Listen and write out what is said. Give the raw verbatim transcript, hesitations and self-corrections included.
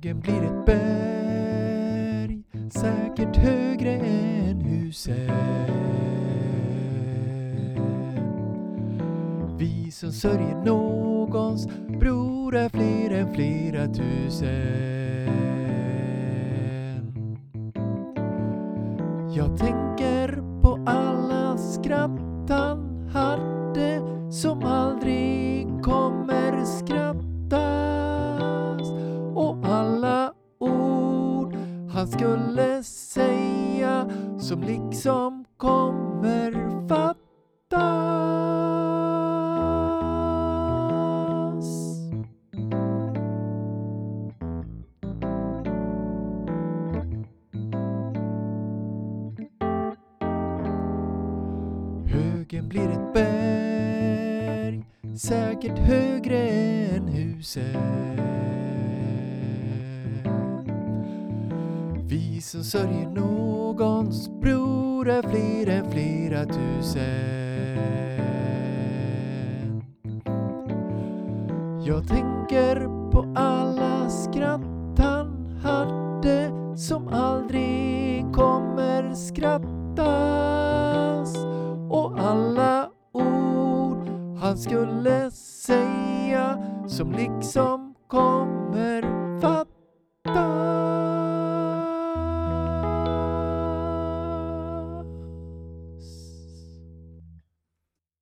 Högen blir ett berg, säkert högre än husen. Vi som sörjer någons bror är fler än flera tusen. Jag tänker på alla skratt han hade som aldrig kommer skrattas, och alla ord han skulle säga som liksom kommer fattas. Högen blir ett berg, säkert högre än husen. Vi som sörjer någons bror är fler än flera tusen. Jag tänker på alla skratt han hade som aldrig kommer skrattas, och alla ord han skulle säga som liksom kommer